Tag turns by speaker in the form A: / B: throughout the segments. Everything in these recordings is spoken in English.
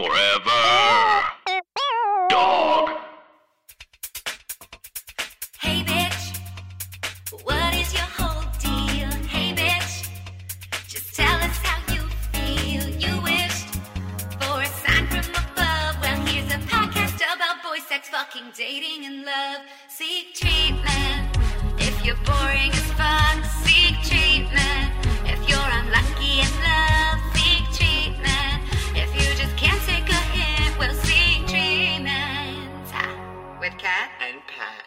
A: Forever. Dog.
B: Hey bitch, what is your whole deal? Hey bitch, just tell us how you feel. You wished for a sign from above. Well, here's a podcast about boy sex, fucking, dating, and love. Seek treatment if you're boring as fuck. Seek treatment if you're unlucky in love. Seek treatment if you just can't take a hint. Well, seek treatment with Kat and Pat.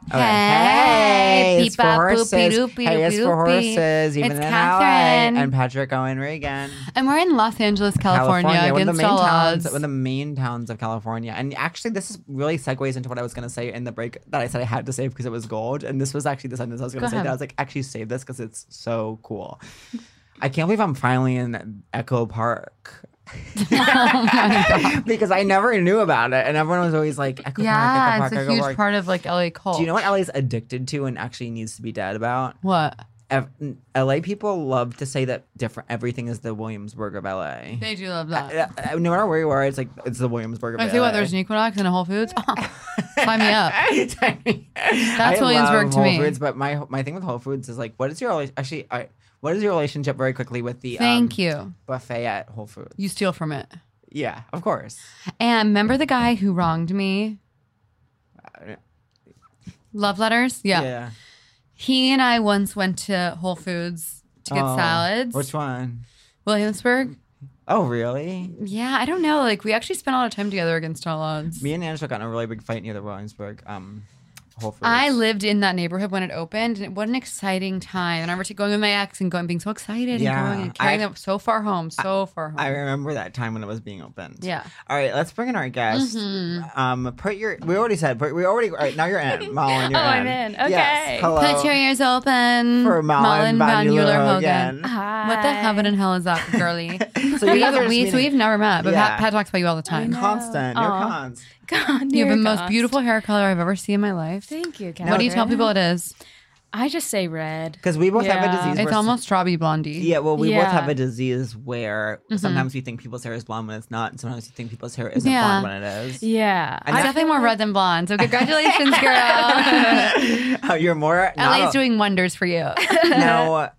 C: Hey,
D: Hey,
C: it's for horses. Hey, it's for horses. Even
D: It's
C: in
D: Catherine.
C: LA. And Patrick Owen Reagan.
D: And we're in Los Angeles, California,
C: one of the
D: against
C: main
D: all
C: towns,
D: odds.
C: one of the main towns of California. And actually, this is really segues into what I was going to say in the break that I said I had to save because it was gold. And this was actually the sentence I was going to say.
D: ahead.
C: That I was like, actually save this because it's so cool. I can't believe I'm finally in Echo Park. Because I never knew about it, and everyone was always like, "Echo
D: Yeah,
C: Park,
D: it's a
C: Echo
D: huge
C: Park."
D: part of like LA cult.
C: Do you know what LA's addicted to and actually needs to be dead about?
D: What?
C: LA people love to say that everything is the Williamsburg of LA.
D: They do love that.
C: No matter where you are, it's like it's the Williamsburg of
D: I
C: LA.
D: say what? There's an Equinox and a Whole Foods. Sign me up.
C: That's
D: Williamsburg to
C: Whole
D: me.
C: Foods, but my thing with Whole Foods is like, what is your what is your relationship very quickly with the
D: Thank you.
C: buffet at Whole Foods?
D: You steal from it.
C: Yeah, of course.
D: And remember the guy who wronged me? Love letters? Yeah. He and I once went to Whole Foods to get salads.
C: Which one?
D: Williamsburg.
C: Oh, really?
D: Yeah, I don't know. Like, we actually spent a lot of time together against all odds.
C: Me and Angela got in a really big fight near the Williamsburg Whole Foods.
D: I lived in that neighborhood when it opened, and what an exciting time. And I remember going with my ex and being so excited
C: Yeah,
D: and going and carrying them so far home.
C: I remember that time when it was being opened.
D: Yeah.
C: All right, let's bring in our guest. We already said, all right, now you're in. Mullen, you're
E: I'm in. Okay.
C: Yes, hello.
D: Put your ears open.
C: For Mullen Van Euler-Hogan.
E: Hi.
D: What the heaven and hell is that, girly?
C: So you guys are just
D: So
C: meeting-
D: we've never met, but
C: Yeah.
D: Pat talks about you all the time.
C: Constant. You're cons.
E: God,
D: You have the
E: dear
D: most
E: God.
D: beautiful hair color I've ever seen in my life.
E: Thank you,
D: What do you tell
E: Catherine.
D: people it is?
E: I just say red.
C: Because we both have a
E: Yeah.
C: disease.
D: It's
C: where-
D: almost strawberry blondie.
C: Yeah, well, we both
E: Yeah.
C: have a disease where sometimes we think people's hair is blonde when it's not, and sometimes we think people's hair isn't
D: Yeah.
C: blonde when it is.
E: Yeah.
C: And
D: I'm definitely more red than blonde. So congratulations, girl.
C: You're more
D: LA's doing wonders for you.
C: now.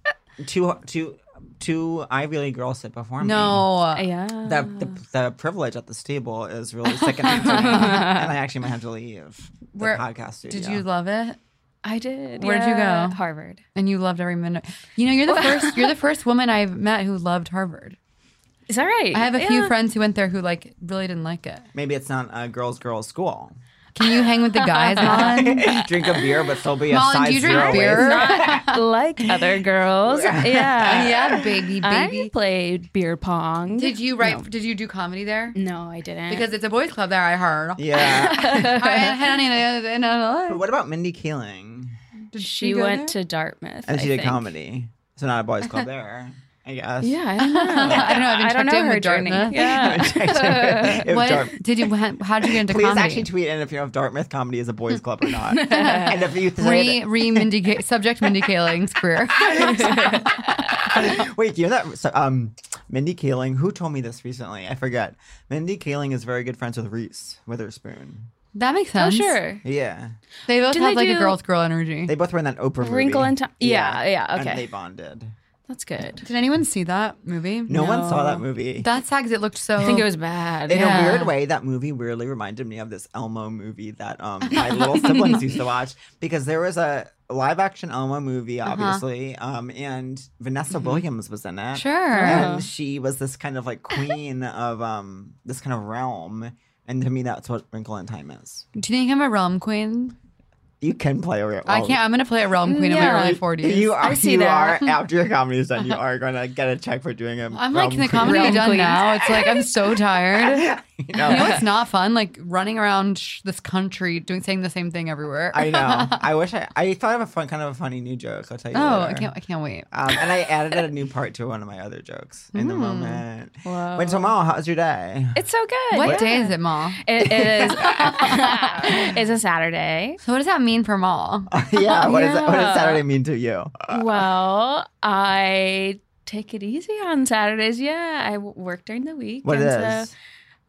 C: Two Ivy League girls sit before me.
D: No.
E: Yeah.
C: The privilege at this table is really sickening to me, and I actually might have to leave the podcast studio.
D: Did you love it?
E: I did.
D: Where'd you
E: yeah.
D: go?
E: Harvard.
D: And you loved every minute. You know, you're the first woman I've met who loved Harvard.
E: Is that right?
D: I have a few friends who went there who like really didn't like it.
C: Maybe it's not a girls' school.
D: Can you hang with the guys, Mullen?
C: Drink a beer, but still be a
D: Mullen,
C: size
D: do you drink
C: zero
D: beer?
C: waist.
E: like other girls. Yeah.
D: Yeah, baby.
E: I played beer pong.
D: Did you write? Did you do comedy there?
E: No, I didn't.
D: Because it's a boys' club there. I heard.
C: Yeah. But what about Mindy Kaling?
D: Did
E: she
D: go
E: went
D: there?
E: to Dartmouth.
C: And she
E: I
C: did
E: think.
C: comedy. So not a boys' club there, I guess.
E: Yeah, I don't know.
D: I don't know. I've been checked in
E: her
D: with
E: journey.
D: Dartmouth.
E: Yeah.
C: If
D: What
C: Dart-
D: did you? How did you get into
C: Please
D: comedy?
C: actually tweet in if you know if Dartmouth comedy is a boys' club or not. And if you say
D: Subject Mindy Kaling's career.
C: wait, do you know that? So, Mindy Kaling, who told me this recently? I forget. Mindy Kaling is very good friends with Reese Witherspoon.
D: That makes
E: Oh,
D: sense.
E: sure.
C: Yeah.
D: They both
E: Did
D: have
E: they
D: like a
E: do-
D: girl's girl energy.
C: They both were in that Oprah movie.
E: Wrinkle in Time. Yeah,
C: And
E: okay.
C: they bonded.
E: That's good.
D: Did anyone see that movie?
C: No one saw that movie.
D: That's sad because it looked so.
E: I think it was bad.
C: In
D: Yeah.
C: a weird way, that movie weirdly reminded me of this Elmo movie that my little siblings used to watch because there was a live action Elmo movie, obviously, and Vanessa Williams was in it.
D: Sure.
C: And she was this kind of like queen of this kind of realm. And to me, that's what Wrinkle in Time is.
D: Do you think I'm a realm queen?
C: You can play a real.
D: I can't. I'm gonna play a realm queen in my
E: Yeah.
D: early 40s.
C: You are.
E: I see
C: you
E: that.
C: are after your comedy is done. You are going to get a check for doing it.
D: I'm like, the comedy
E: Realm
D: done
E: queen.
D: now. It's like I'm so tired.
C: You
D: You know what's not fun? Like running around this country saying the same thing everywhere.
C: I know. I wish I thought of a funny new joke. I'll tell you.
D: Oh,
C: later.
D: I can't wait.
C: And I added a new part to one of my other jokes in the moment.
E: Whoa.
C: Wait, so Mal, how's your day?
E: It's so good.
D: What
E: yeah.
D: day is it, Ma?
E: It is. It's a Saturday.
D: So what does that mean for Ma?
C: Yeah. What does
E: Yeah.
C: Saturday mean to you?
E: Well, I take it easy on Saturdays. Yeah, I work during the week.
C: What
E: and
C: is?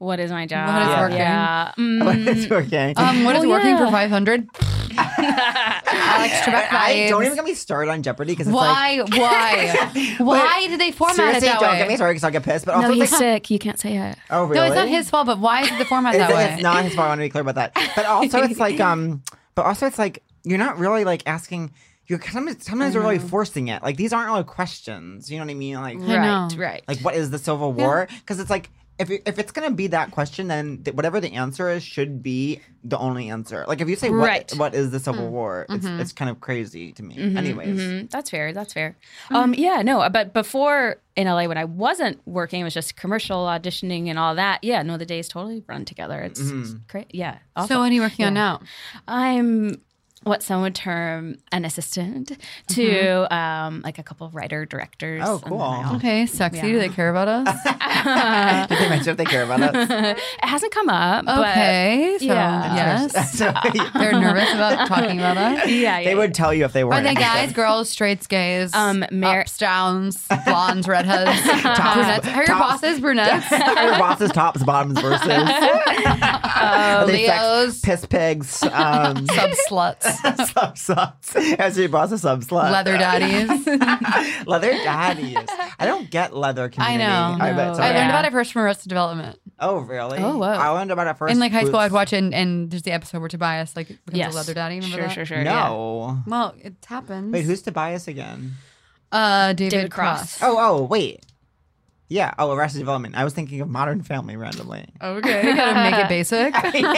E: What is my job?
D: What is working?
E: Yeah.
C: What is working?
D: What is
E: Oh,
D: working
E: yeah.
D: for 500? Alex Trebek
C: I don't
D: vibes.
C: even get me started on Jeopardy because it's
D: Why? Why did they format
C: seriously,
D: it that
C: don't
D: way?
C: get me started because I'll get pissed. But also,
E: No,
C: it's
E: he's
C: like,
E: sick. You can't say it.
C: oh really?
D: No, it's not his fault, but why is the format that way?
C: It's not his fault. I want to be clear about that. But also, it's like, but also, it's like you're not really like asking. You're sometimes you're really forcing it. Like these aren't really questions. You know what I mean? Like,
D: I know.
E: Right.
C: like what is the Civil War? Because it's like. If it's gonna be that question, then whatever the answer is should be the only answer. Like if you say
E: Right.
C: what is the Civil War, it's kind of crazy to me. Anyways,
E: That's fair. That's fair. Yeah, no, but before in LA when I wasn't working, it was just commercial auditioning and all that. Yeah, no, the days totally run together. It's great. Yeah.
D: So
E: awful.
D: what are you working on now?
E: I'm what some would term an assistant to like a couple of writer directors.
C: Oh,
E: and then I
C: cool.
E: also-
D: Okay, sexy.
E: Yeah.
D: Do they care about us?
C: did they mention if they care about us?
E: It hasn't come up.
D: Okay, so
E: Yeah.
D: yes.
C: So,
D: They're nervous about talking about us.
E: But yeah,
C: they would tell you if they were.
D: Are they guys, girls, straights, gays, ups, downs, blondes, redheads, brunettes? Are your bosses brunettes?
C: Are your bosses tops, bottoms, versus? Are they sex
D: Leos,
C: piss pigs?
D: sub sluts,
C: Sub sluts. As your boss a sub slut.
D: leather daddies.
C: Leather daddies. I don't get leather
D: I
C: community.
D: know.
C: I bet.
E: No.
C: So
D: I learned
E: Yeah.
D: about it first from Arrested Development.
C: Oh, really?
E: Oh, whoa.
C: I learned about it first.
D: In like high school,
C: with-
D: I'd watch it, and there's the episode where Tobias like becomes
E: Yes.
D: a leather daddy. Remember that?
E: Sure. Yeah.
C: No.
D: Well, it happens.
C: Wait, who's Tobias again?
D: David
E: Cross.
D: Cross.
C: Oh, wait. Yeah. Oh, Arrested Development. I was thinking of Modern Family randomly.
D: Okay, you gotta make it basic.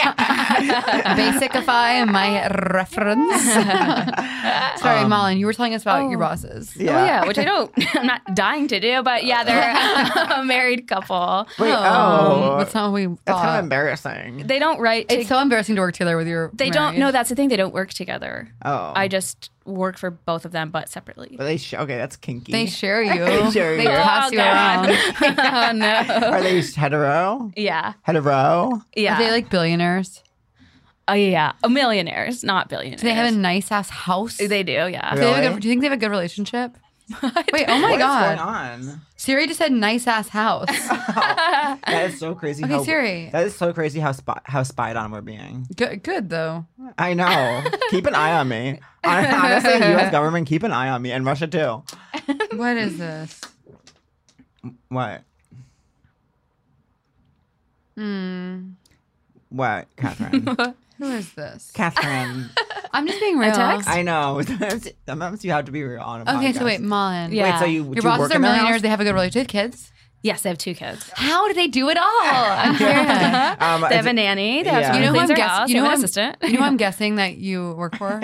D: Basicify my reference. Sorry, Malin, you were telling us about your bosses.
C: Yeah.
E: Oh yeah, which I don't. I'm not dying to do, but yeah, they're a married couple.
C: Wait.
D: That's not what we
C: That's kind of
D: thought.
C: embarrassing.
E: They don't write.
D: It's so embarrassing to work together with your.
E: They don't. No, that's the thing. They don't work together.
C: Oh.
E: I just work for both of them, but separately.
C: But they okay, that's kinky.
D: They share you.
C: They share
D: They
C: you.
D: pass you around.
E: Oh no.
C: Are they hetero?
E: Yeah.
C: Hetero?
E: Yeah.
D: Are they like billionaires?
E: yeah. Millionaires, not billionaires.
D: Do they have a nice ass house?
E: They do. Yeah.
D: Do, they have a
C: Really?
D: good, do you think they have a good relationship? Wait, oh my
C: What is
D: god.
C: going on?
D: Siri just said nice ass house.
C: That is so crazy.
D: Okay, Siri.
C: That is so crazy how spied on we're being.
D: Good though.
C: I know. Keep an eye on me. Honestly, U.S. government, keep an eye on me, and Russia too.
D: What is this?
C: What? What, Catherine?
D: Who is this?
C: Catherine.
D: I'm just being real.
E: text?
C: I know. Sometimes you have to be real on a
D: Okay,
C: podcast.
D: so wait, Malin.
E: Yeah.
C: Wait, so you
D: Your
C: do
D: bosses
C: work
D: are
C: in their
D: millionaires.
C: house?
D: They have a good relationship. Kids.
E: Yes, they have 2 kids.
D: How do they do it all? I'm curious.
E: They have a nanny. They have
C: Yeah.
E: someone
C: You
E: who
C: know
E: cleans
D: who
E: their
D: I'm guess-
E: house.
D: you know
E: They have
D: who
E: an
D: I'm-
E: assistant.
D: You know who I'm guessing that you work for?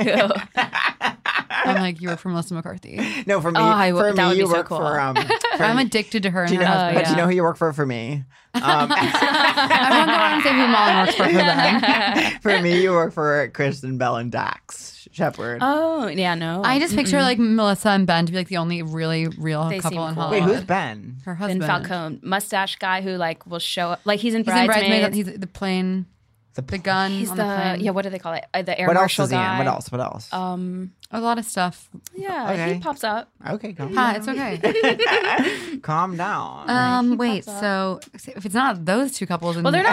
D: I'm like, you work for Melissa McCarthy.
C: No, for me,
E: that
C: for
E: would
C: me,
E: be
C: you
E: so
C: work
E: cool.
C: for.
D: I'm addicted to her.
C: Do
D: And
C: you
D: her
C: know,
D: husband.
C: but do you
E: yeah.
C: know who you work for me?
D: Everyone go on and say who Malin works for them.
C: For me, you work for Kristen Bell and Dax Shepard.
E: Oh, yeah, no.
D: I just picture like Melissa and Ben to be like the only really real
E: They
D: couple
E: seem
D: in
E: cool.
D: Hollywood.
C: Wait, who's Ben?
D: her
E: Ben
D: husband?
E: Falcone, mustache guy who like will show up. Like he's in
D: He's in
E: Bridesmaids.
D: Bridesmaids. He's the plane, the gun
E: He's
D: on
E: the
D: the plane.
E: yeah. What do they call it? The air
C: What else
E: marshal
C: is he in?
E: guy.
C: What else? What else?
D: A lot of stuff.
E: Yeah,
C: Okay.
E: he pops up.
C: Okay, calm
D: Hi,
C: down.
D: it's okay.
C: Calm down.
D: Wait, so if it's not those two couples,
E: Well, they're not.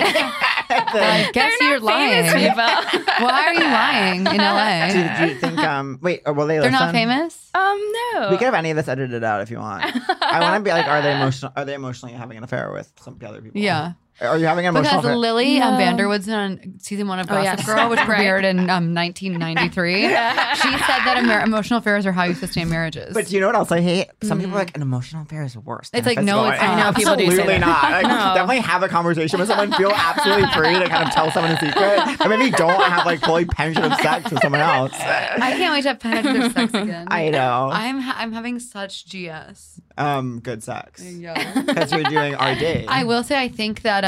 D: I guess
E: they're
D: you're
E: not famous
D: lying.
E: people.
D: Why are you lying in LA?
C: Do you think? Wait, will they?
D: They're
C: listen?
D: not famous.
E: No.
C: We could have any of this edited out if you want. I want to be like, are they emotional? Are they emotionally having an affair with some other people?
D: Yeah.
C: Are you having an emotional
D: Because
C: affair?
D: Lily Vanderwoodson on season 1 of Gossip
E: yes.
D: Girl, which premiered in 1993, she said that emotional affairs are how you sustain marriages.
C: But you know what else I hate? Some people are like, an emotional affair is worse.
D: It's
C: than
D: like, no,
C: physical.
D: it's not. I know,
E: people do say
C: Absolutely
E: that.
C: not. Like,
E: No.
C: Definitely have a conversation with someone. Feel absolutely free to kind of tell someone a secret. Or maybe don't have like fully penetrative sex with someone else.
D: I can't wait to have penetrative sex again.
C: I know.
D: I'm having such GS.
C: Good sex.
D: Yeah.
C: Because you're doing RD.
D: I will say I think that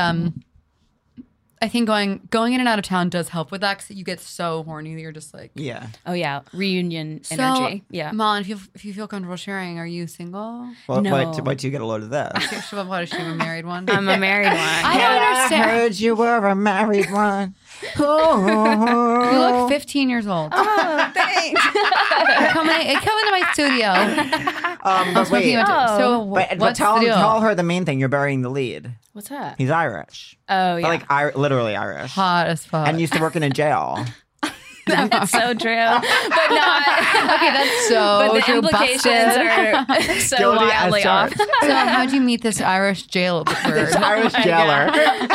D: I think going in and out of town does help with that because you get so horny that you're just like.
C: Yeah.
E: Oh yeah, reunion
D: So,
E: energy. Yeah.
D: Malin, if you feel comfortable sharing, are you single?
C: Well,
E: No.
C: wait till you get a load of this.
D: What is she, a married one?
E: I'm a married one.
D: I don't
C: I
D: understand.
C: heard you were a married one.
D: You look 15 years old.
E: Oh, thanks.
D: Come into my studio.
C: But wait.
D: So
C: But
D: what's
C: tell
D: the deal?
C: her the main thing. You're burying the lead.
E: What's that?
C: He's Irish.
E: Oh, yeah.
C: But, like, literally Irish.
D: Hot as fuck.
C: And used to work in a jail.
E: That's so true. But not.
D: Okay, that's so
E: But the
D: true.
E: implications
D: Busted.
E: are so
C: Guilty as
E: wildly off.
C: charged.
D: So how'd you meet this Irish jailbird?
C: This Irish jailer.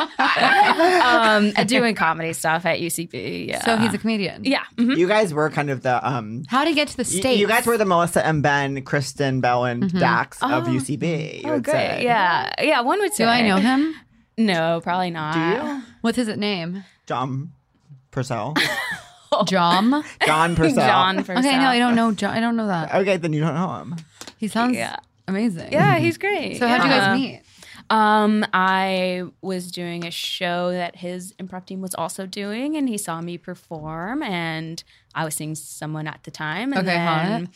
E: Doing comedy stuff at UCB. Yeah.
D: So he's a comedian.
E: Yeah. Mhm.
C: You guys were kind of the
D: How'd he get to the States?
C: you guys were the Melissa and Ben, Kristen, Bell, and Dax of UCB. You
E: Oh,
C: would
E: great.
C: say.
E: Yeah. Yeah. One would say.
D: Do I know him?
E: No, probably not.
C: Do you?
D: What's his name?
C: John Purcell.
D: John.
C: John Purcell.
E: John Purcell.
D: Okay, no, I don't know John. I don't know that.
C: Okay, then you don't know him.
D: He sounds
E: Yeah.
D: amazing.
E: Yeah, he's great.
D: So how'd you
E: Yeah.
D: guys meet?
E: I was doing a show that his improv team was also doing, and he saw me perform, and I was seeing someone at the time. And
D: Okay,
E: then,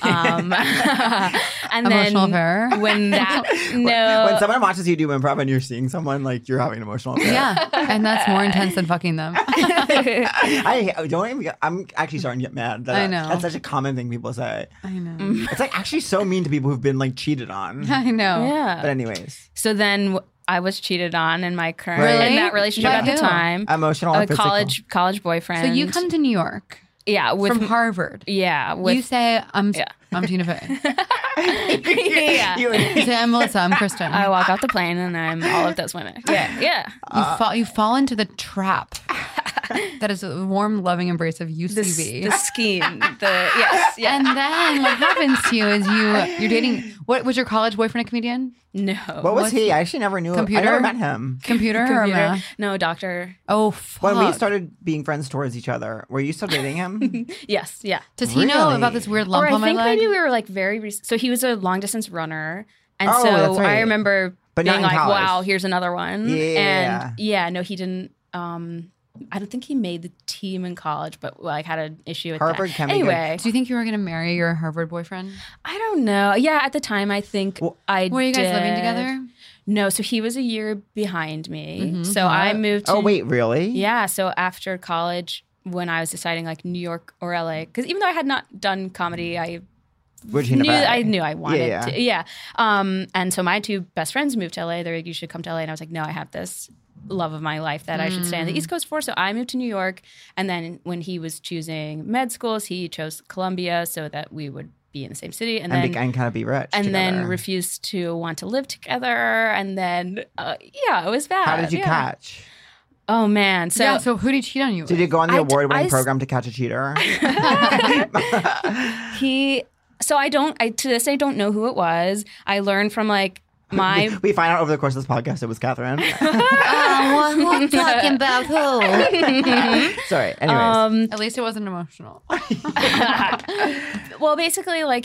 E: and
D: Emotional
E: then
D: affair?
E: when that no,
C: When someone watches you do improv and you're seeing someone, like, you're having an emotional affair.
D: Yeah, and that's more intense than fucking them.
C: I don't even. I'm actually starting to get mad.
D: I know.
C: That's such a common thing people say.
D: I know.
C: It's like actually so mean to people who've been like cheated on.
D: I know.
E: yeah.
C: But anyways,
E: So then I was cheated on in my current
C: Really?
E: in that relationship
D: By
E: at the
D: who?
E: time.
C: emotional. or
E: A
C: physical?
E: college boyfriend.
D: So you come to New York
E: yeah with
D: from Harvard.
E: yeah with
D: You say I'm
E: Yeah.
D: Tina Fey.
E: yeah.
C: You-
D: You say I'm Melissa. I'm Kristen.
E: I walk off the plane and I'm all of those women. Yeah.
D: You fall into the trap that is a warm, loving embrace of UCB.
E: The scheme. Yes. Yeah.
D: And then what happens to you is you're dating. What was your college boyfriend? A comedian?
E: No.
C: What was he? I actually never knew. I
D: Computer?
C: never met him.
D: Computer? Or
E: Computer.
D: math?
E: No, doctor.
D: Oh, fuck.
C: When we started being friends towards each other, were you still dating him?
E: Yes. Yeah.
D: Does he know
C: Really?
D: about this weird lump
E: Or I
D: on my
E: think
D: leg?
E: maybe we were like so he was a long distance runner. And
C: Oh,
E: so
C: that's right.
E: I remember
C: But not
E: being
C: in
E: like,
C: college.
E: wow, here's another one.
C: Yeah.
E: And yeah, no, he didn't. I don't think he made the team in college, but like had an issue with
C: Harvard
E: that.
C: can be good.
E: Anyway,
D: Do you think you were going to marry your Harvard boyfriend?
E: I don't know. Yeah, at the time, I think I
D: Were you guys living
E: did.
D: together?
E: No, so he was a year behind me. So I moved to
C: Oh wait, really?
E: Yeah, so after college, when I was deciding like New York or LA, because even though I had not done comedy, I
C: Virginia
E: knew
C: Bay.
E: I knew I wanted
C: Yeah.
E: to. Yeah. And so my two best friends moved to LA. They're like, you should come to LA. And I was like, no, I have this love of my life that I should stay on the East Coast for. So I moved to New York. And then when he was choosing med schools, he chose Columbia so that we would be in the same city. And then
C: kind of be rich.
E: and then
C: together.
E: refused to want to live together. And then, yeah, it was bad.
C: How did you
E: Yeah.
C: catch?
E: Oh, man. So,
D: So who did he cheat on you with?
C: Did you go on the award-winning
E: I-
C: program to catch a cheater?
E: I to this day don't know who it was. I learned from like my
C: We find out over the course of this podcast it was Catherine.
D: who's talking about who?
C: Sorry. Anyways.
D: At least it wasn't emotional.
E: well, basically like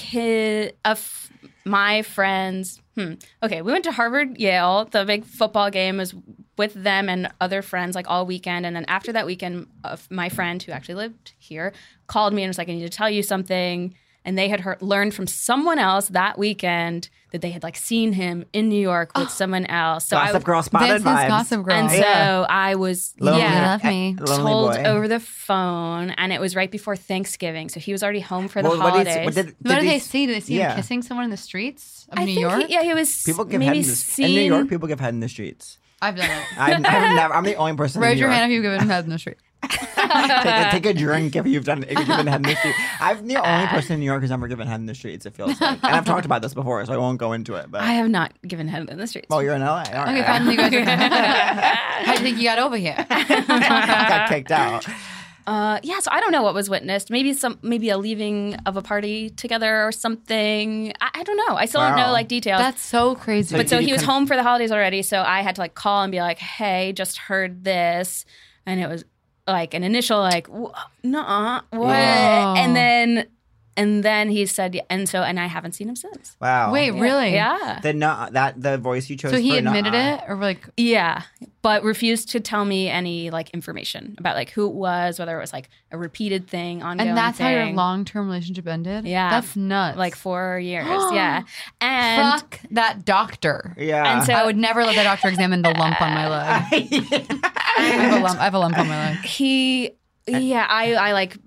E: my friends. Okay, we went to Harvard, Yale. The big football game was with them and other friends like all weekend. And then after that weekend, my friend who actually lived here called me and was like, I need to tell you something. And they had learned from someone else that weekend that they had like seen him in New York with someone else. So
C: Gossip Girl spotted
D: This is
C: vibes.
D: Gossip Girl.
E: And so
C: Yeah.
E: I was
C: Lonely.
D: You
E: yeah
D: love me.
C: Lonely
E: told
C: boy.
E: over the phone, and it was right before Thanksgiving, so he was already home for the
C: Well,
E: holidays.
C: What did
D: What did they
C: he-
D: see? Did they see
C: yeah.
D: him kissing someone in the streets of
E: I
D: New
E: think
D: York?
E: he was
C: People give
E: maybe
C: head in New York. People give head in the streets.
D: I've done it.
C: I've never. I'm the only person. in
D: Raise
C: New
D: your
C: York.
D: hand if you've given head in the street.
C: Take a drink if you've given head in the street. I'm the only person in New York who's ever given head in the streets. It feels like, and I've talked about this before, so I won't go into it. But
E: I have not given head in the streets.
C: well, you're in LA. All right.
D: Okay, finally you guys are How do you think you got over here?
C: got kicked out.
E: Yeah, so I don't know what was witnessed. Maybe a leaving of a party together or something. I don't know. I still don't
C: Wow.
E: know like details.
D: That's so crazy.
E: but so
C: Did
E: he
C: you
E: was
C: con-
E: home for the holidays already, so I had to like call and be like, "Hey, just heard this," and it was like an initial like, "Nuh-uh, what?"
D: Yeah.
E: And then he said, and I haven't seen him since.
C: Wow.
D: Wait, really?
E: Yeah.
C: The voice you chose.
D: So he
C: for
D: admitted
C: nuh-uh.
D: it, or like,
E: Yeah, but refused to tell me any like information about like who it was, whether it was like a repeated thing, ongoing
D: and that's how your
E: thing.
D: long-term relationship ended.
E: Yeah.
D: That's nuts.
E: like 4 years. Yeah, and
D: fuck that doctor.
C: Yeah.
E: And so
D: I would never let that doctor examine the lump on my leg. I have a lump on my leg.
E: I like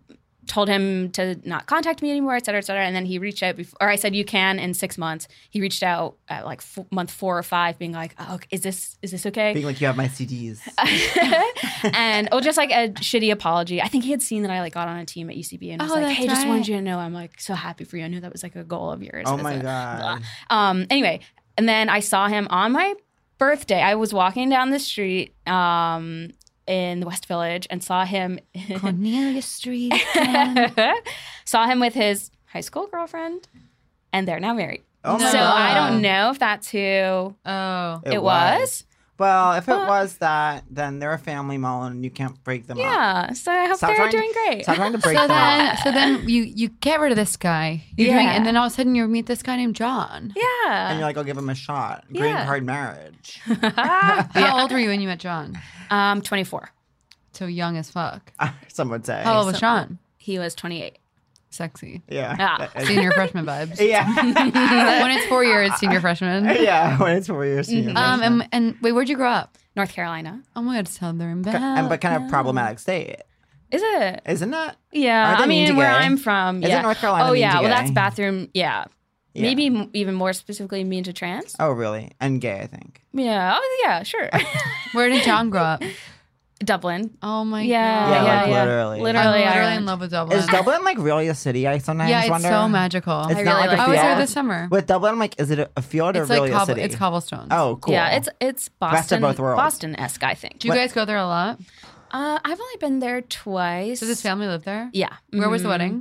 E: told him to not contact me anymore, et cetera, et cetera. And then he reached out before, or I said, you can in 6 months. He reached out at like month 4 or 5 being like, oh, is this okay?
C: Being like, you have my CDs.
E: And just like a shitty apology. I think he had seen that I like got on a team at UCB and was like, hey, just wanted you to know I'm like so happy for you. I knew that was like a goal of yours.
C: Oh my God.
E: Anyway, and then I saw him on my birthday. I was walking down the street in the West Village and saw him
D: Cornelia Street.
E: saw him with his high school girlfriend, and they're now married.
C: Oh my
E: So
C: God.
E: I don't know if that's who
D: Oh.
E: it was.
C: Well, if it was that, then they're a family, Mullen, and you can't break them up.
E: Yeah. So I hope
C: Stop
E: they're
C: trying to-
E: doing great.
C: Stop trying to break them up.
D: So then you get rid of this guy. You're doing,
E: Yeah.
D: and then all of a sudden you meet this guy named John.
E: Yeah.
C: And you're like, I'll give him a shot. Green
E: Yeah.
C: card marriage.
D: How old were you when you met John?
E: 24.
D: So young as fuck.
C: Some would say.
D: How old was John?
E: He was 28.
D: Sexy.
C: Yeah.
E: Ah.
D: Senior freshman vibes.
C: Yeah.
D: When it's 4 years, senior freshman.
C: Yeah, when it's 4 years.
D: And wait, where'd you grow up?
E: North Carolina.
D: Oh my God, Southern Belle.
C: But kind of problematic state,
E: Is it?
C: isn't it?
E: Yeah.
C: Are they
E: I
C: mean
E: mean,
C: to
E: where
C: gay?
E: I'm from.
C: Isn't
E: Yeah.
C: North Carolina
E: Oh,
C: mean
E: yeah.
C: to
E: Well, that's
C: gay?
E: bathroom. Yeah.
C: Yeah.
E: Maybe even more specifically mean to trans.
C: Oh, really? And gay, I think.
E: Yeah. Oh, yeah, sure.
D: Where did John grow up?
E: Dublin.
D: Oh my
E: Yeah.
D: God.
C: Yeah,
E: yeah,
C: like
E: yeah.
C: literally.
D: I'm
E: Literally
D: literally
E: Ireland.
D: in love with Dublin.
C: Is Dublin like really a city? I sometimes
D: yeah, it's
C: wonder.
D: so magical.
C: It's
E: I
C: not
E: really
C: like a
E: like
D: I was there
C: field.
D: this summer.
C: With Dublin, I'm like, is it a field or
D: It's
C: really
D: like
C: a city?
D: it's cobblestones.
C: Oh, cool.
E: Yeah, it's Boston.
C: Best of both worlds.
E: Boston-esque, I think.
D: Do you guys go there a lot?
E: I've only been there twice.
D: Does his family live there?
E: Yeah.
D: Where was the
E: Mhm.
D: wedding?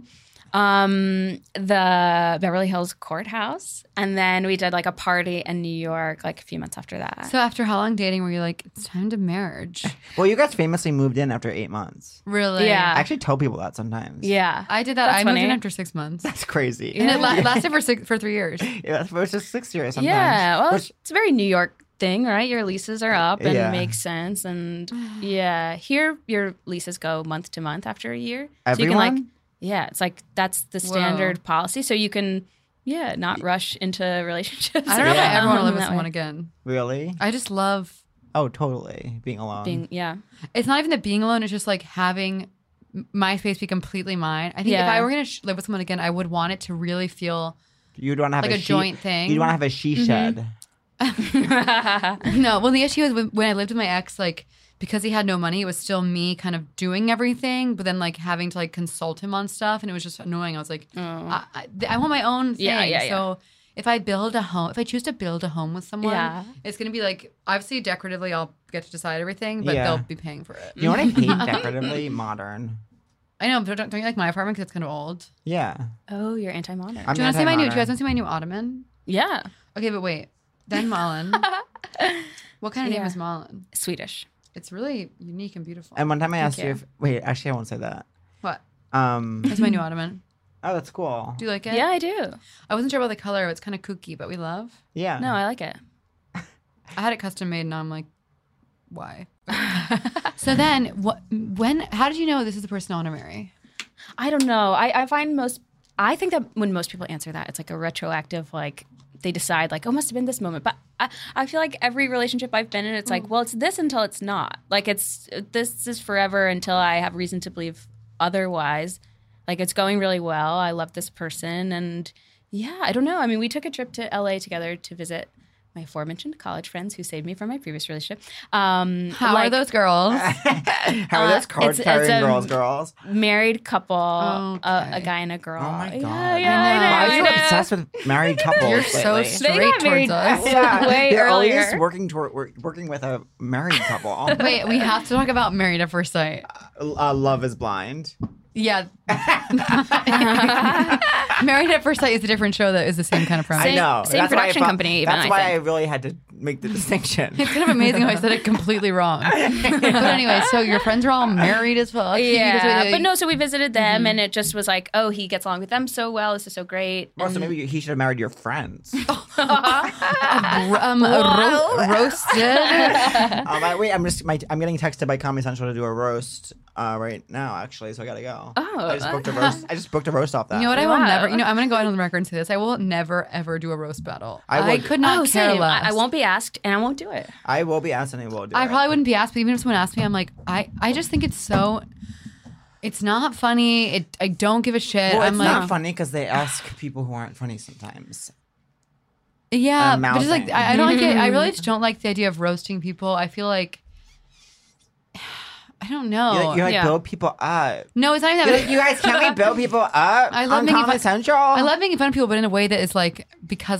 E: The Beverly Hills courthouse, and then we did like a party in New York like a few months after that.
D: So after how long dating were you like, it's time to marriage?
C: Well, you guys famously moved in after 8 months.
D: Really?
E: Yeah.
C: I actually tell people that sometimes.
E: yeah,
D: I did that.
E: That's
D: I moved in
E: funny.
D: after 6 months.
C: That's crazy.
D: And it lasted for 3 years.
C: Yeah, it was just 6 years sometimes.
E: yeah. Well,
C: Which-
E: it's a very New York thing, right? Your leases are up and
C: Yeah.
E: it makes sense. And yeah, here your leases go month to month after a year. So
C: everyone?
E: you can like, yeah, it's like that's the standard policy. So you can, not rush into relationships.
D: I don't know if I
C: Yeah.
D: ever want to live with
E: That
D: someone
E: way.
D: again.
C: Really?
D: I just love.
C: Oh, totally. Being alone.
D: It's not even that being alone. It's just like having my space be completely mine. I think if
E: Yeah.
D: I were going to live with someone again, I would want it to really feel
C: You'd want to have
D: like a
C: she-
D: joint thing.
C: You'd want to have a she shed.
D: No, well, the issue is when I lived with my ex, like, because he had no money, it was still me kind of doing everything, but then like having to like consult him on stuff, and it was just annoying. I was like, I want my own thing.
E: Yeah.
D: So if I choose to build a home with someone,
E: Yeah.
D: it's gonna be like, obviously decoratively, I'll get to decide everything, but
C: Yeah.
D: they'll be paying for it.
C: You know what I hate decoratively? Modern.
D: I know, but don't you like my apartment because it's kind of old?
C: Yeah.
E: Oh, you're anti-modern.
C: I'm
D: Do you want to see my new? Do you
C: anti-modern.
D: guys want to see my new ottoman?
E: Yeah.
D: Okay, but wait. Then Malin. What kind of name
E: Yeah.
D: is Malin?
E: Swedish.
D: It's really unique and beautiful.
C: And one time I asked you
E: you.
C: if wait, actually I won't say that.
D: What?
C: Oh,
D: It's my new ottoman.
C: that's cool.
D: Do you like it?
E: Yeah, I do.
D: I wasn't sure about the color. It's kind of kooky, but we love.
C: Yeah.
E: No, I like it.
D: I had it custom made, and I'm like, why? So then, how did you know this is the person I want to marry?
E: I don't know. I think that when most people answer that, it's like a retroactive, like they decide like, oh, must have been this moment. But I feel like every relationship I've been in, it's like, well, it's this until it's not. Like this is forever until I have reason to believe otherwise. Like it's going really well. I love this person. And yeah, I don't know. I mean, we took a trip to LA together to visit my aforementioned college friends who saved me from my previous relationship.
D: How are those girls?
C: How are those card
E: it's
C: carrying
E: a-
C: girls?
E: Married couple,
D: Okay.
E: a guy and a girl.
C: Oh my god.
E: Yeah,
C: Why are you
E: I know.
C: obsessed with married couples?
D: You're so
C: lately?
D: straight
E: They got married
D: towards us.
C: Yeah,
E: way
C: they're
E: earlier.
C: always working with a married couple.
D: Wait, we have to talk about Married at First Sight.
C: Love is Blind.
D: Yeah. Married at First Sight is a different show that is the same kind of premise.
C: I know.
E: same
C: That's why I
E: production
C: thought-
E: company even,
C: That's
E: I
C: why
E: think.
C: I really had to make the distinction.
D: It's kind of amazing how I said it completely wrong. But anyway, so your friends are all married as fuck.
E: Yeah, but no. So we visited them, and it just was like, oh, he gets along with them so well. This is so great.
C: Well, so maybe he should have married your friends.
D: Roasted.
C: Wait, I'm getting texted by Comedy Central to do a roast right now, actually. So I gotta go.
E: Oh,
C: I just booked a roast off that.
D: You know what? I will
E: Wow.
D: never. I'm going to go out on the record and say this. I will never ever do a roast battle.
C: I would.
D: could not
E: Oh,
D: care
E: same.
D: less.
E: I won't be asked, and I won't do it.
C: I will be asked and I will do
D: I
C: it.
D: probably wouldn't be asked, but even if someone asked me, I'm like, I just think it's so. It's not funny. I don't give a shit.
C: Well,
D: I'm
C: it's
D: like,
C: not funny because they ask people who aren't funny sometimes.
D: yeah,
C: and
D: but just like
C: mouthing.
D: I don't like it. I really just don't like the idea of roasting people. I feel like I don't know.
C: You like
E: Yeah.
C: build people up.
D: No, it's not even that.
C: You guys, can we build people up
D: I love
C: on
D: making
C: Comedy
D: fun-
C: Central?
D: I love making fun of people, but in a way that is like because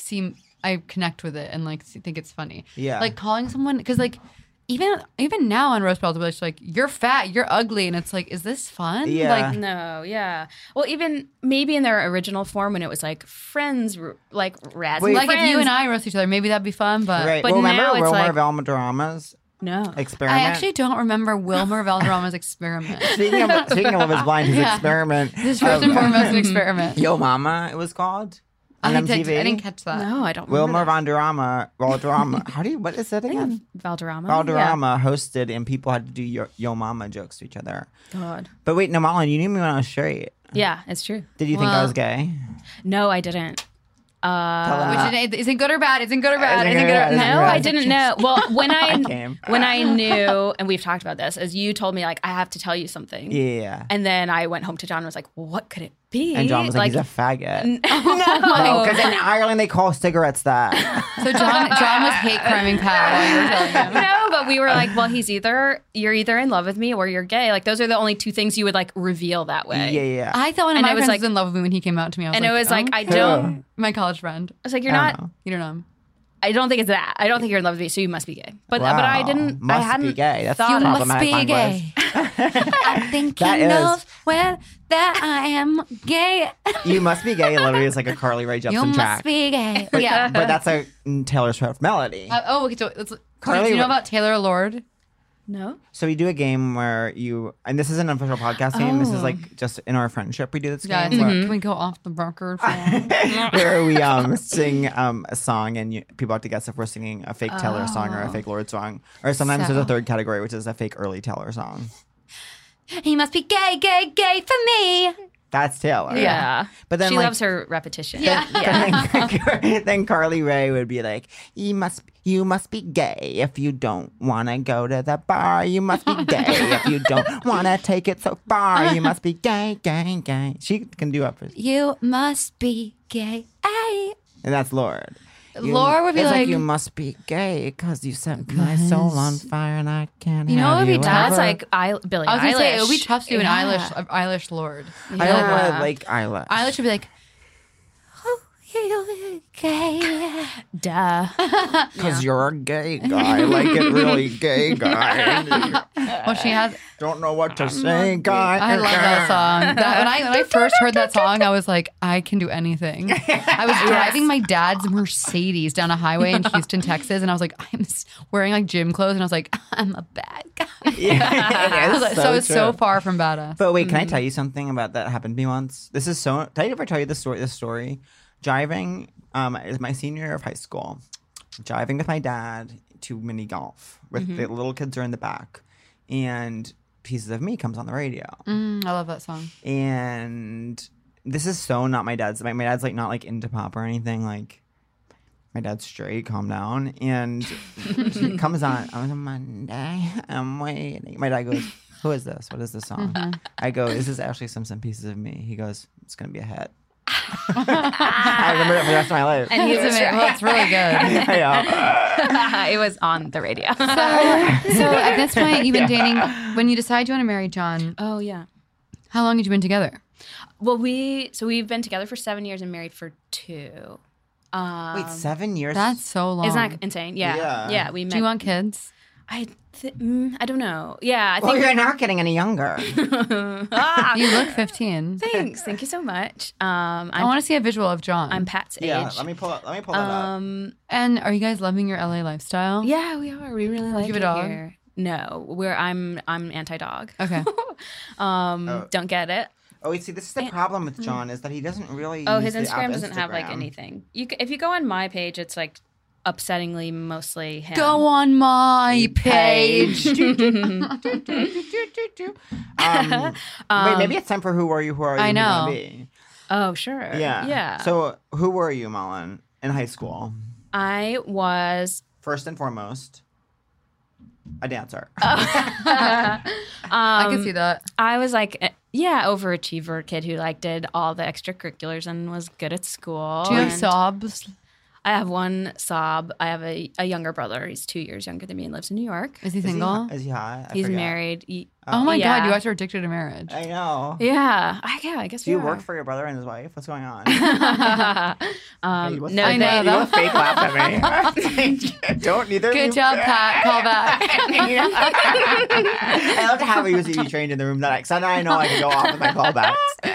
D: I connect with it and like think it's funny.
C: Yeah.
D: Like calling someone because like even now on roast battles, they're just like you're fat, you're ugly, and it's like, is this fun?
C: Yeah.
D: Like
E: No, yeah. Well, even maybe in their original form when it was like friends, like Razzie.
C: Wait.
D: like if you
E: friends.
D: and I roast each other, maybe that'd be fun. But
C: Right.
E: But
C: well, remember
E: now it's
C: Wilmer
E: like-
C: Valderrama's
E: No.
C: experiment?
D: I actually don't remember Wilmer Valderrama's experiment.
C: Speaking of Love is Blind, his
D: Yeah.
C: experiment.
D: This is first and foremost an experiment.
C: Yo Mama, it was called. On
D: I
C: MTV.
D: didn't catch that.
E: No, I don't
C: Wilmer
E: remember
C: Valderrama. What is that again?
E: that. Valderrama.
C: Valderrama hosted, and people had to do Yo Mama jokes to each other.
E: Yeah. God.
C: But wait, no, Malin, you knew me when I was straight.
E: Yeah, it's true.
C: Did you think I
D: Well-
C: was gay?
E: No, I didn't.
C: Tell them that.
D: Which is it good or bad? Isn't good or bad?
C: Isn't
D: Isn't
C: good
D: good
C: or
D: or
C: bad?
D: bad?
E: No,
C: Right.
E: I didn't know. Well, when
C: I came.
E: when I knew, and we've talked about this, as you told me, like I have to tell you something.
C: Yeah.
E: And then I went home to John and was like, well, what could it be?
C: And John was like, he's a faggot.
E: no.
C: Because in Ireland they call cigarettes that.
D: So John was hate criming Pat while you were telling him.
E: No, but we were like, well, you're either in love with me or you're gay. Like those are the only two things you would like reveal that way.
C: Yeah.
D: I thought one of
E: And
D: my
E: I was
D: friends
E: like-
D: was in love with me when he came out to me. I was
E: And
D: like,
E: it was like, I
D: okay.
E: don't.
D: My college friend.
E: I was like, you're
C: I don't
E: not.
C: know.
D: You don't know him.
E: I don't think it's that. I don't think you're in love with me, so you must be gay. But
C: Wow.
E: I didn't.
C: Must
E: I hadn't
C: be gay. That's
E: thought
C: You
E: of-
C: must problematic
D: be
C: language.
D: gay. I think
C: That
D: he
C: is-
D: knows well that I am gay.
C: You must be gay. Literally, is like a Carly Rae
D: You
C: Jepsen
D: must
C: track.
D: be gay.
C: But,
D: Yeah.
C: but that's a Taylor Swift melody.
D: Okay, so do
C: Carly
D: you know
C: Rae-
D: about Taylor Lord?
E: No.
C: So we do a game where you, and this isn't an official podcast game. This is like just in our friendship. We do this
D: Yeah.
C: game
D: it's
C: where,
D: like, can we go off the record? For a while?
C: where we sing a song, and people have to guess if we're singing a fake Taylor song or a fake Lord song, or sometimes there's a
D: So-
C: third category, which is a fake early Taylor song.
D: He must be gay, gay, gay for me.
C: That's Taylor.
E: Yeah.
C: But then
E: She
C: like,
E: loves her repetition.
D: Yeah.
C: then Carly Rae would be like, you must be gay if you don't want to go to the bar. You must be gay if you don't want to take it so far. You must be gay, gay, gay. She can do up for,
D: You must be gay. Ay.
C: and that's Lord.
D: Lord would be
C: it's
D: like-
C: you must be gay because you set my soul on fire and I can't
D: You know
C: have
D: what would be
C: you
D: tough?
E: That's
C: ever.
E: like Billie
D: I was gonna say it
E: Eilish.
D: would be tough to do an
E: Yeah.
D: Eilish Lord.
C: I don't
E: Yeah.
C: know, like Eilish.
D: Eilish would be like, oh, you gay.
E: Duh.
C: Because you're a gay guy, like it really gay guy.
D: Well, she has.
C: Don't know what to say, guy.
D: I love that song. When I first heard that song, I was like, I can do anything. I was driving my dad's Mercedes down a highway in Houston, Texas, and I was like, I'm wearing like gym clothes, and I was like, I'm a bad guy.
C: Yeah,
D: I was like, so it's so
C: true.
D: far from badass.
C: But wait, can I tell you something about that happened to me once? This is so. Did I ever tell you this story? Driving, is my senior year of high school. Driving with my dad to mini golf with the little kids are in the back, and Pieces of Me comes on the radio.
D: I love that song.
C: And this is so not my dad's. My dad's like not like into pop or anything. Like my dad's straight. Calm down. And it comes on a Monday. I'm waiting. My dad goes, "Who is this? What is this song?" I go, "This is Ashley Simpson. Pieces of Me." He goes, "It's gonna be a hit." I remember it for the rest of my life.
E: And he was
D: Well, it's really good.
C: Yeah.
E: it was on the radio.
D: So at this point, you've been dating. When you decide you want to marry John,
E: Oh yeah.
D: how long had you been together?
E: Well, we've been together for 7 years and married for 2.
C: Wait, 7 years?
D: That's so long.
E: Isn't that insane? Yeah.
C: Yeah.
E: Yeah. We met.
D: Do you want kids?
E: I don't know. Yeah. I
C: Well,
E: think.
C: you're not getting any younger.
E: Ah,
D: You look 15.
E: thanks. Thank you so much.
D: I
E: I'm
D: want to see a visual of John.
E: I'm Pat's age.
C: Yeah, let me pull that up.
D: And are you guys loving your LA lifestyle?
E: Yeah, we are. We really like
D: you have
E: it
D: a dog?
E: here. No, I'm anti-dog.
D: Okay.
E: Don't get it.
C: Oh, wait, see, this is the problem with John is that he doesn't really.
E: Oh,
C: use
E: his
C: the app
E: Instagram doesn't have like
C: Instagram.
E: anything. If you go on my page, it's like upsettingly mostly him.
D: Go on my page.
C: Wait, maybe it's time for Who Are You, Who Are You,
D: I
C: Who
D: know.
C: Gonna Be?
E: Oh, sure.
C: Yeah.
E: Yeah.
C: So, who were you, Mullen, in high school?
E: I was
C: First and foremost. a dancer.
D: I could see that.
E: I was like, overachiever kid who like did all the extracurriculars and was good at school.
D: Do you have
E: and
D: sobs?
E: I have one sob. I have a younger brother. He's 2 years younger than me and lives in New York.
D: Is he single?
C: Is he hot? I
E: He's
C: forget.
E: married.
D: Oh my
E: Yeah.
D: God, you guys are addicted to marriage.
C: I know.
E: Yeah. I guess
C: Do you
E: we are.
C: work for your brother and his wife? What's going on?
E: No,
C: You
E: they,
C: look fake laugh at me. Don't neither.
D: Good job, Pat. Call back.
C: I love to have a UCB trained in the room that now I know I can go off with my callbacks.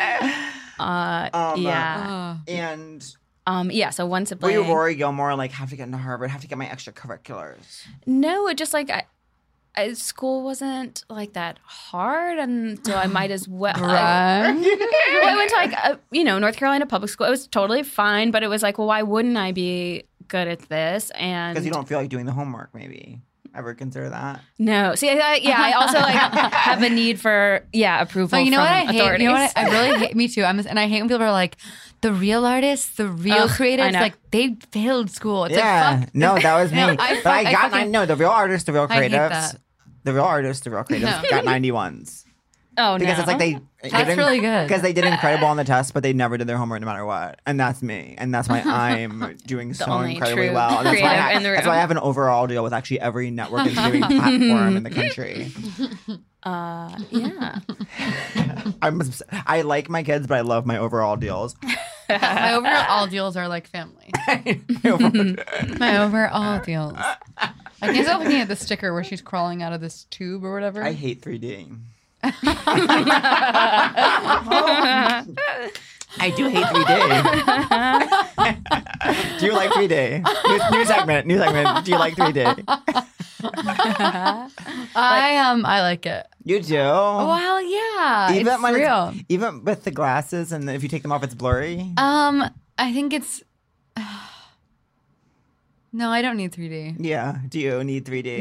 E: yeah.
C: And
E: So one
C: were
E: sibling.
C: you Rory Gilmore, like, have to get into Harvard, have to get my extracurriculars?
E: No, it just like school wasn't like that hard, and so I might as well.
D: Right?
E: Well, I went to like North Carolina public school. It was totally fine, but it was like, well, why wouldn't I be good at this? And
C: Because you don't feel like doing the homework, maybe. Ever consider that?
E: no, see, I also like have a need for approval.
D: But you know
E: from
D: what I hate?
E: authorities.
D: You know what I really hate? Me too. And I hate when people are like, the real artists, the real
E: Ugh, I
D: creatives,
E: know.
D: like they failed school. It's
C: Yeah.
D: like, fuck.
C: No, that was me.
D: No,
C: But I know the real artists, the real
D: I hate
C: creatives.
D: that.
C: The real artists, the real creatives
D: No.
C: got 91s.
E: Oh
C: Because
E: no,
C: it's like they
D: That's really good.
C: Because they did incredible on the test, but they never did their homework no matter what. And that's me. And that's why I'm doing so
E: only
C: incredibly
E: true
C: well. And that's why,
E: creative in the
C: that's why I
E: room.
C: have an overall deal with actually every network and streaming platform in the country.
E: yeah.
C: I like my kids, but I love my overall deals.
D: My overall deals are like family. My overall deals. I can't stop looking at the sticker where she's crawling out of this tube or whatever.
C: I hate 3D. I do hate 3D. Do you like 3D? New segment. Do you like 3D?
D: I like it.
C: You do?
D: Well, yeah,
C: Even
D: it's
C: when
D: real.
C: Even with the glasses, and if you take them off, it's blurry.
D: I think it's. No, I don't need 3D.
C: Yeah. Do you need 3D?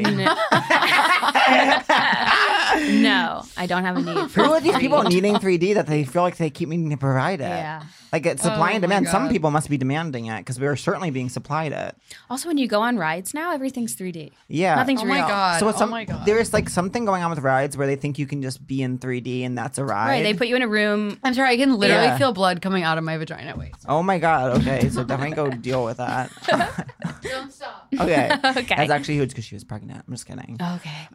E: No, I don't have a need for
C: Who are these
E: 3D.
C: people needing 3D that they feel like they keep needing to provide it?
E: Yeah.
C: Like it's supply and
D: Oh my
C: demand. Some
D: God.
C: people must be demanding it because we are certainly being supplied it.
E: Also, when you go on rides now, everything's 3D.
C: Yeah.
E: Nothing's
D: Oh my
E: real.
D: God.
C: So it's
D: Oh my God.
C: There is like something going on with rides where they think you can just be in 3D and that's a ride.
E: Right, they put you in a room.
D: I'm sorry, I can literally
C: Yeah.
D: feel blood coming out of my vagina. Wait.
C: Oh my God. Okay. So definitely go deal with that.
D: Don't stop.
C: Okay.
E: Okay.
C: That's actually huge because she was pregnant. I'm just kidding.
E: Okay.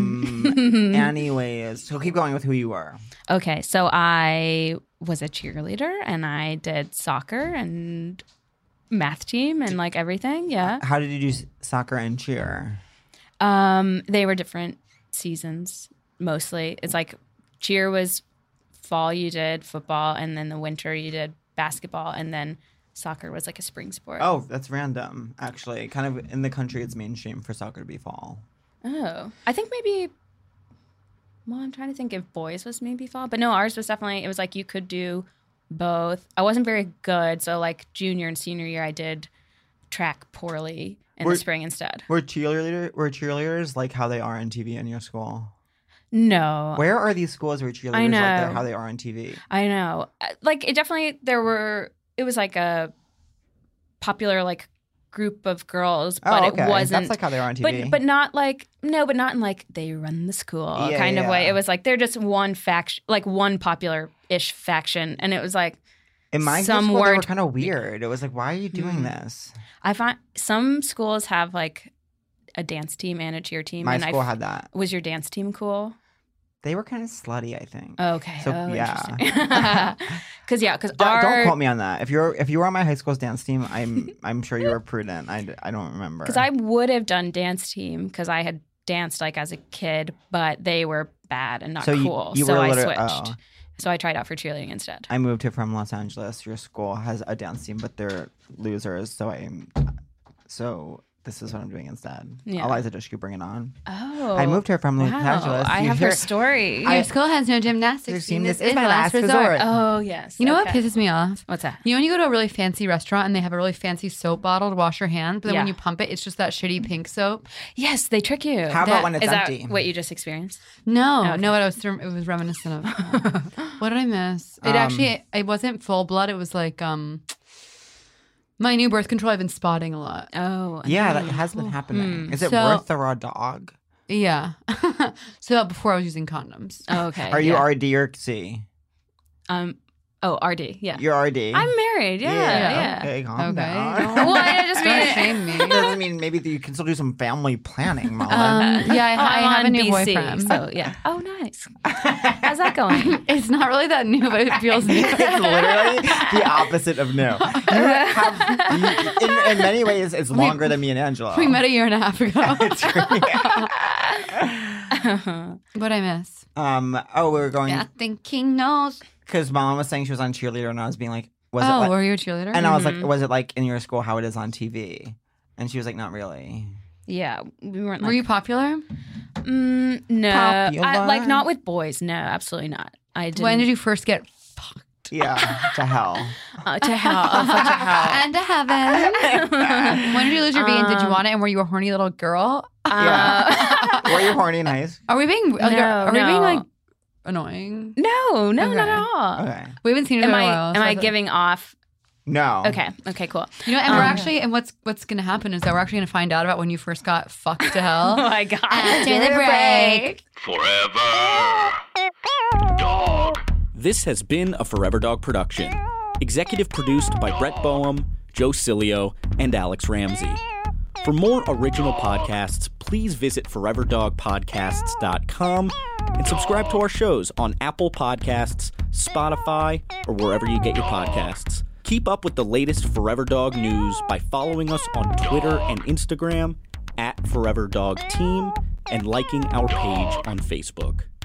C: Anyways, so keep going with who you were.
E: Okay, so I was a cheerleader and I did soccer and math team and like everything. Yeah.
C: How did you do soccer and cheer?
E: They were different seasons mostly. It's like cheer was fall, you did football, and then the winter you did basketball, and then soccer was like a spring sport.
C: Oh, that's random. Actually, kind of in the country, it's mainstream for soccer to be fall.
E: Oh. I think maybe. Well, I'm trying to think if boys was maybe fall, but no, ours was definitely. It was like you could do both. I wasn't very good, so like junior and senior year, I did track poorly in the spring instead.
C: Were cheerleaders like how they are on TV in your school?
E: No,
C: Where are these schools where cheerleaders like
E: know.
C: they're how they are on TV?
E: I know. Like it definitely it was like a popular like group of girls, but
C: Oh, okay.
E: it wasn't
C: That's like how they are on TV.
E: but not like but not in like they run the school
C: Yeah,
E: kind of
C: yeah.
E: way. It was like they're just one faction, like one popular-ish faction, and it was like
C: in my
E: some
C: school, they were
E: weren't-
C: kind of weird. It was like, why are you doing this?
E: I find some schools have like a dance team and a cheer team.
C: My
E: and
C: school had that.
E: Was your dance team cool?
C: They were kind of slutty, I think.
E: Okay.
C: So,
E: oh,
C: yeah.
E: Because
C: Don't quote me on that. If you were on my high school's dance team, I'm sure you were prudent. I don't remember.
E: Because I would have done dance team because I had danced like as a kid, but they were bad and not
C: So you-
E: cool.
C: you
E: so
C: were
E: I
C: literally-
E: switched.
C: oh.
E: So I tried out for cheerleading instead.
C: I moved here from Los Angeles. Your school has a dance team, but they're losers. So this is what I'm doing instead.
E: Yeah.
C: Eliza Dushku, bring it on.
E: Oh,
C: I moved here from Los
E: wow.
C: Angeles.
E: I
C: You
E: have
C: hear-
E: her story.
D: Your school has no gymnastics team. This is my last resort.
E: Oh yes.
D: You know what
E: Okay.
D: pisses me off?
E: What's that?
D: You know when you go to a really fancy restaurant and they have a really fancy soap bottle to wash your hands, but then when
E: Yeah.
D: you pump it, it's just that shitty pink soap?
E: Yes, they trick you.
C: How about when it's
E: Is that
C: empty?
E: what you just experienced?
D: No,
E: Okay.
D: no, it was reminiscent of. What did I miss? It wasn't full blood. It was like my new birth control I've been spotting a lot.
E: Oh,
C: Yeah, that has been happening. Is it
D: So-
C: worth the raw dog?
D: Yeah. So before I was using condoms.
E: Oh, okay.
C: Are you
E: yeah.
C: RD or C?
E: Oh, RD. Yeah.
C: You're RD.
E: I'm married. Yeah.
C: Okay, calm
D: Okay.
C: down.
E: Well, I just
D: Don't
E: mean
D: shame me.
C: Doesn't mean maybe you can still do some family planning, Mullen.
D: Yeah, I
E: I'm
D: have a
E: on
D: new
E: BC,
D: boyfriend.
E: So yeah. Oh, nice. How's that going?
D: It's not really that new, but it feels new.
C: It's literally the opposite of new. In many ways, it's longer than me and Angela.
D: We met a year and a half ago.
C: It's
D: What I miss?
C: we were going
D: I think he knows.
C: because Mom was saying she was on cheerleader, and I was being like, was it
D: Oh,
C: like?
D: were you a cheerleader?
C: And I was like, was it like in your school how it is on TV? And she was like, not really.
E: Yeah, we weren't.
D: Were you popular?
E: No,
C: Popular?
E: like not with boys. No, absolutely not. I didn't.
D: When did you first get fucked?
C: Yeah, to hell.
E: to hell? Oh, fuck to hell.
D: And to heaven. When did you lose your V and did you want it? And were you a horny little girl?
C: Yeah. Were you horny and nice?
D: Are we being like, are we
E: no.
D: being like annoying?
E: No, not
D: Okay.
E: at all.
C: Okay.
D: We haven't seen each
E: Am
D: other in a
E: I
D: while.
E: am
D: so
E: I
D: thought-
E: giving off?
C: No.
E: Okay, cool.
D: You know, and we're actually, and what's going to happen is that we're actually going to find out about when you first got fucked to hell.
E: Oh my god!
D: After the break.
A: Forever. Dog.
F: This has been a Forever Dog production. Executive produced by Brett Boehm, Joe Cilio, and Alex Ramsey. For more original podcasts, please visit foreverdogpodcasts.com and subscribe to our shows on Apple Podcasts, Spotify, or wherever you get your podcasts. Keep up with the latest Forever Dog news by following us on Twitter and Instagram @ForeverDogTeam and liking our page on Facebook.